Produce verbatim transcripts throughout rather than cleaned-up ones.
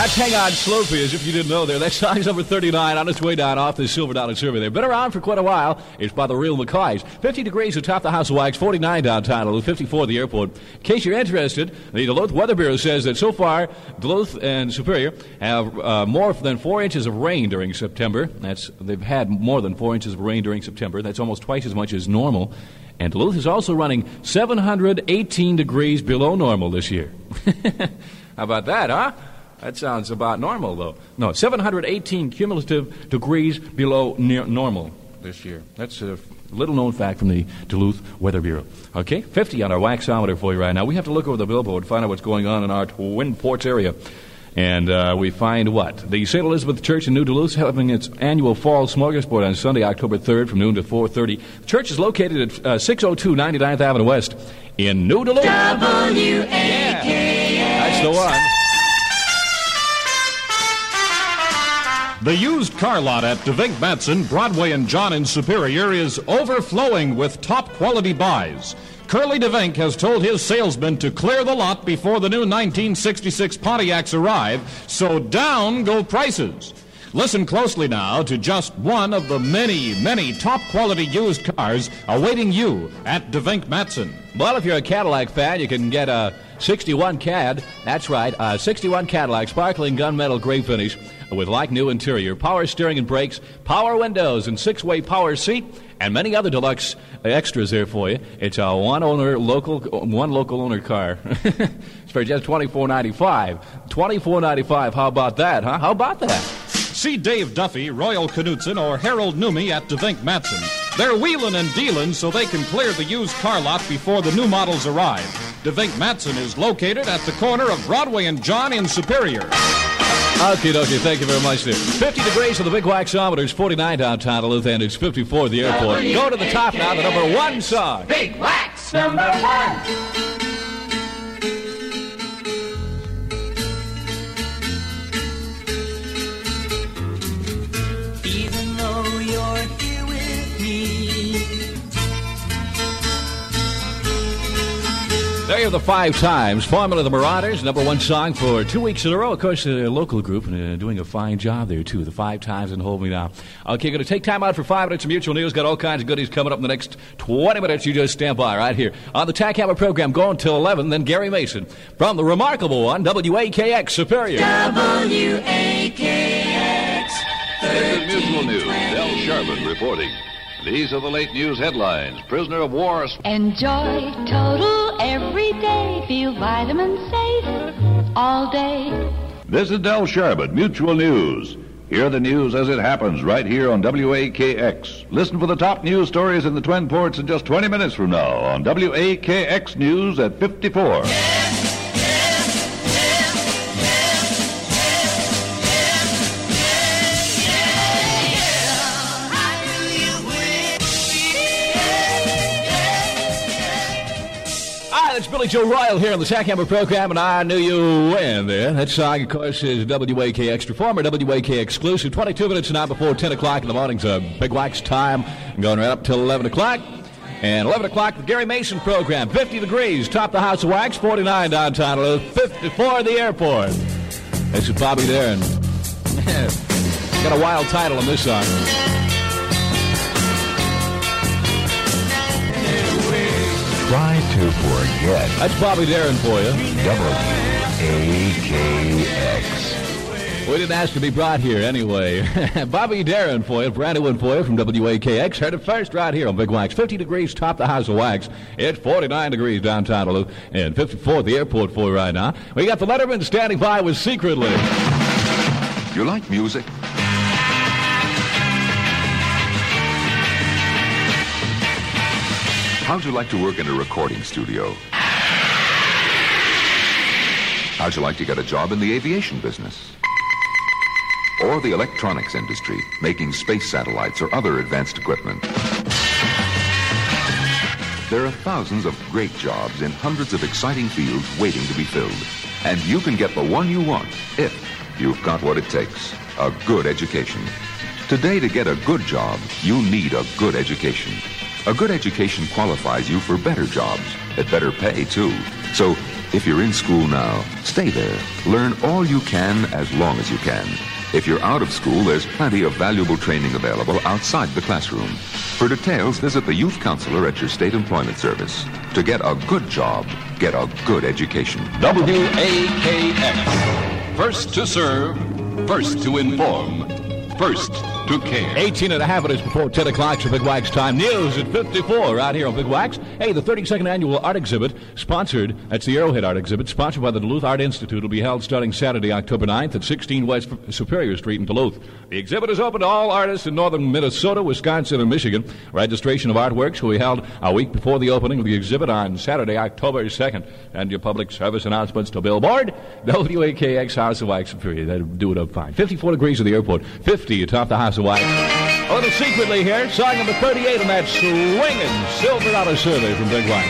That's Hang On Slopey, as if you didn't know there. That song's number thirty-nine on its way down off the Silver Dollar Survey. They've been around for quite a while. It's by the Real McCoys. fifty degrees atop the House of Wax, forty-nine downtown, fifty-four at the airport. In case you're interested, the Duluth Weather Bureau says that so far, Duluth and Superior have uh, more than four inches of rain during September. That's They've had more than four inches of rain during September. That's almost twice as much as normal. And Duluth is also running seven hundred eighteen degrees below normal this year. How about that, huh? That sounds about normal, though. No, seven hundred eighteen cumulative degrees below near normal this year. That's a little-known fact from the Duluth Weather Bureau. Okay, fifty on our waxometer for you right now. We have to look over the billboard and find out what's going on in our Twin Ports area. And uh, we find what? The Saint Elizabeth Church in New Duluth is having its annual fall smorgasbord on Sunday, October third from noon to four thirty. The church is located at uh, six oh two ninety-ninth Avenue West in New Duluth. W A K X. Yeah, that's the one. The used car lot at DeVink Matson, Broadway and John in Superior is overflowing with top-quality buys. Curly DeVink has told his salesmen to clear the lot before the new nineteen sixty-six Pontiacs arrive, so down go prices. Listen closely now to just one of the many, many top-quality used cars awaiting you at DeVink Matson. Well, if you're a Cadillac fan, you can get a sixty-one Cad. That's right, a sixty-one Cadillac, sparkling gunmetal gray finish with like-new interior, power steering and brakes, power windows, and six-way power seat, and many other deluxe extras there for you. It's a one-owner local, one local owner car. It's for just twenty-four ninety-five. twenty-four ninety-five. How about that, huh? How about that? See Dave Duffy, Royal Knutson, or Harold Numi at DeVink Matson. They're wheeling and dealing so they can clear the used car lot before the new models arrive. DeVink Matson is located at the corner of Broadway and John in Superior. Okie dokie, thank you very much there. fifty degrees for the Big Waxometer. It's forty-nine downtown Duluth, and it's fifty-four at the airport. Go to the top now, the number one song. Big Wax number one. Even though you're here with me. There you have the five times. Formula the Marauders, number one song for two weeks in a row. Of course, a local group and uh, doing a fine job there, too. The five times and Hold Me Now. Okay, going to take time out for five minutes of mutual news. Got all kinds of goodies coming up in the next twenty minutes. You just stand by right here on the Tack Hammer program going till eleven. Then Gary Mason from the remarkable one, W A K X Superior. W A K X. This is Mutual News. Del Sharbutt reporting. These are the late news headlines. Prisoner of war. Enjoy total every day. Feel vitamin safe all day. This is Del Sharbutt, Mutual News. Hear the news as it happens right here on W A K X. Listen for the top news stories in the Twin Ports in just twenty minutes from now on W A K X News at fifty-four. It's Billy Joe Royal here on the Tack Hammer program, and I knew you when there. That song, of course, is W A K Extra Former, W A K exclusive. twenty-two minutes now before ten o'clock in the morning's a Big Wax time. Going right up till eleven o'clock. And eleven o'clock, the Gary Mason program. fifty degrees, top the House of Wax, forty-nine downtown, fifty-four at the airport. This is Bobby Darin. Got a wild title on this song. Try to forget. That's Bobby Darin for you. W A K X. We didn't ask to be brought here anyway. Bobby Darin for you, brand new one for you from W A K X. Heard it first right here on Big Wax. fifty degrees, top the House of Wax. It's forty-nine degrees downtown Duluth and fifty-four at the airport for you right now. We got the Letterman standing by with Secretly. You like music? How'd you like to work in a recording studio? How'd you like to get a job in the aviation business? Or the electronics industry, making space satellites or other advanced equipment? There are thousands of great jobs in hundreds of exciting fields waiting to be filled. And you can get the one you want if you've got what it takes, a good education. Today, to get a good job, you need a good education. A good education qualifies you for better jobs, at better pay, too. So If you're in school now, stay there. Learn all you can as long as you can. If you're out of school, there's plenty of valuable training available outside the classroom. For details, visit the youth counselor at your state employment service. To get a good job, get a good education. W A K X. First to serve, first to inform, first to care. eighteen and a half minutes before ten o'clock, so Big Wax time. News at fifty-four right here on Big Wax. Hey, the thirty-second annual art exhibit, sponsored, that's the Arrowhead Art Exhibit, sponsored by the Duluth Art Institute, will be held starting Saturday, October ninth at sixteen West Superior Street in Duluth. The exhibit is open to all artists in northern Minnesota, Wisconsin, and Michigan. Registration of artworks will be held a week before the opening of the exhibit on Saturday, October second. And your public service announcements to Billboard, W A K X House of Wax Superior. That'll do it up fine. fifty-four degrees at the airport, fifty atop the House of Wax. A little secretly here, song number thirty-eight on that swinging Silver Dollar Survey from Big Wax.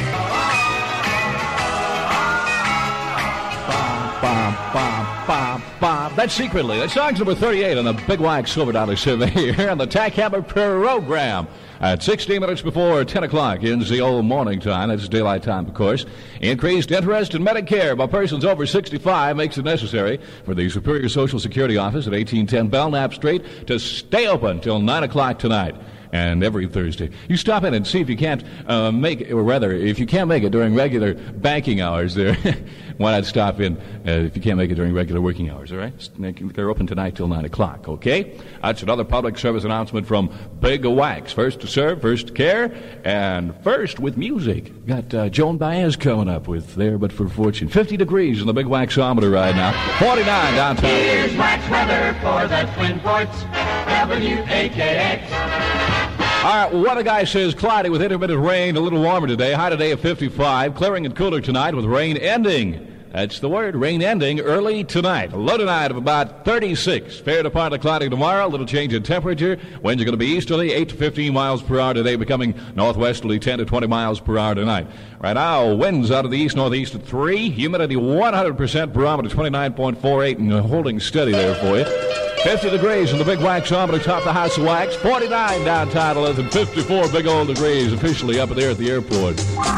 Bum, bum, bum, bum. That's secretly. That song's number thirty-eight on the Big Wax Silver Dollar Survey here on the Tack Hammer program. At sixteen minutes before ten o'clock in the old morning time, that's daylight time, of course. Increased interest in Medicare by persons over sixty-five makes it necessary for the Superior Social Security Office at eighteen ten Belknap Street to stay open till nine o'clock tonight. And every Thursday. You stop in and see if you can't uh, make it, or rather, if you can't make it during regular banking hours there, why not stop in uh, if you can't make it during regular working hours, all right? They're open tonight till nine o'clock, okay? That's another public service announcement from Big Wax. First to serve, first to care, and first with music. Got uh, Joan Baez coming up with There But For Fortune. fifty degrees in the Big Waxometer right now. forty-nine downtown. Here's wax weather for the Twin Ports, W A K X. All right, weather guy says cloudy with intermittent rain, a little warmer today. High today of fifty-five, clearing and cooler tonight with rain ending. That's the word, rain ending early tonight. A low tonight of about thirty-six. Fair to partly cloudy tomorrow, a little change in temperature. Winds are going to be easterly, eight to fifteen miles per hour today, becoming northwesterly, ten to twenty miles per hour tonight. Right now, winds out of the east-northeast at three. Humidity one hundred percent, barometer twenty-nine point four eight, and holding steady there for you. fifty degrees in the Big Waxometer, top the House of Wax. forty-nine downtown Duluth, and fifty-four big old degrees officially up there at the airport.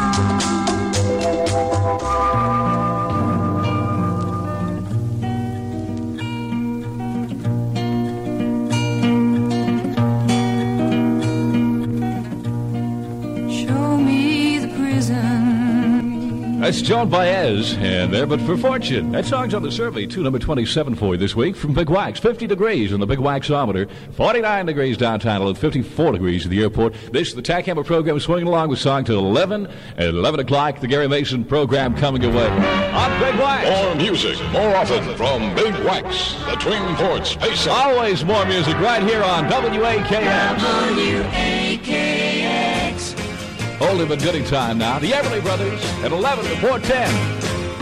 That's Joan Baez, and There But For Fortune. That song's on the survey, too, number twenty-seven for you this week from Big Wax. fifty degrees in the Big Waxometer, forty-nine degrees downtown, and fifty-four degrees at the airport. This is the Tack Hammer program, swinging along with song till eleven. At eleven o'clock, the Gary Mason program coming your way on Big Wax. More music, more often from Big Wax, the Twin Ports Space Center. Always more music right here on W A K X. W A K X. Oldie but goodie time now. The Everly Brothers at eleven before ten.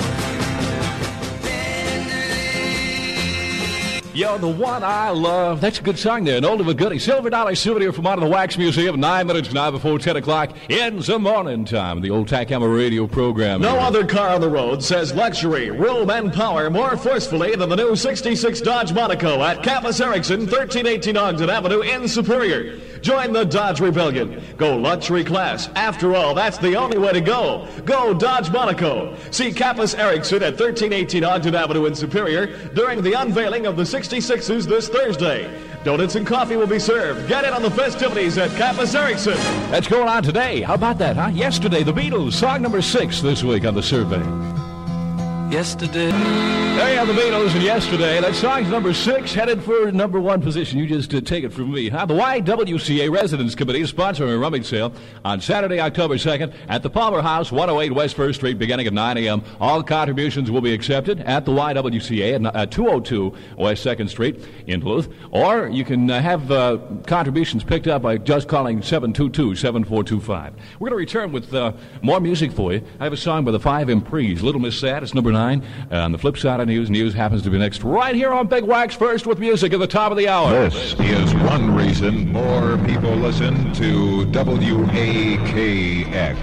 Yo, the one I love. That's a good song there. An oldie but goodie. Silver Dollar souvenir from out of the Wax Museum. Nine minutes now before ten o'clock in the morning time. The old Tack Hammer radio program. No other car on the road says luxury, room, and power more forcefully than the new sixty-six Dodge Monaco at Kappas Erickson, thirteen eighteen Ogden Avenue in Superior. Join the Dodge Rebellion. Go luxury class. After all, that's the only way to go. Go Dodge Monaco. See Kappas Erickson at thirteen eighteen Ogden Avenue in Superior during the unveiling of the sixty-sixes this Thursday. Donuts and coffee will be served. Get in on the festivities at Kappas Erickson. That's going on today. How about that, huh? Yesterday, the Beatles, song number six this week on the survey. Yesterday. There you have the Beatles, and yesterday, that song's number six, headed for number one position. You just uh, take it from me, huh? The Y W C A Residence Committee is sponsoring a rummage sale on Saturday, October second at the Palmer House, one oh eight West First Street, beginning at nine a.m. All contributions will be accepted at the Y W C A at uh, two oh two West second Street in Duluth, or you can uh, have uh, contributions picked up by just calling seven two two, seven four two five. We're going to return with uh, more music for you. I have a song by the Five Imprees, Little Miss Sad. It's number nine. Uh, on the flip side of news, news happens to be next right here on Big Wax, first with music at the top of the hour. This is one reason more people listen to W A K X.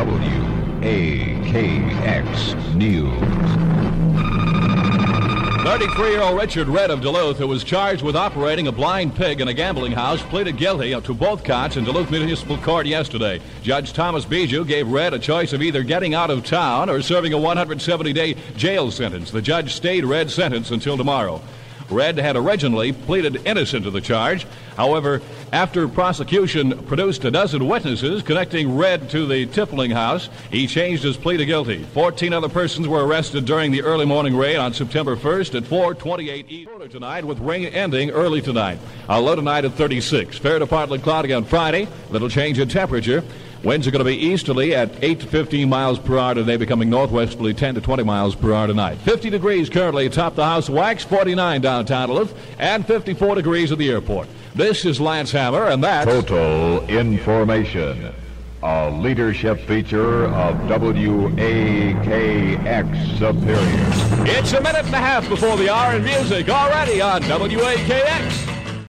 W A K X News. thirty-three-year-old Richard Red of Duluth, who was charged with operating a blind pig in a gambling house, pleaded guilty to both counts in Duluth Municipal Court yesterday. Judge Thomas Bijou gave Red a choice of either getting out of town or serving a one hundred seventy day jail sentence. The judge stayed Red's sentence until tomorrow. Red had originally pleaded innocent to the charge. However, after prosecution produced a dozen witnesses connecting Red to the tippling house, he changed his plea to guilty. Fourteen other persons were arrested during the early morning raid on September first at four twenty-eight East tonight, with rain ending early tonight. A low tonight at thirty-six. Fair to partly cloudy on Friday. Little change in temperature. Winds are going to be easterly at eight to fifteen miles per hour today, becoming northwesterly ten to twenty miles per hour tonight. fifty degrees currently atop the House of Wax, forty-nine downtown Duluth, and fifty-four degrees at the airport. This is Lance Hammer, and that's Total Information, a leadership feature of W A K X Superior. It's a minute and a half before the hour in music already on W A K X.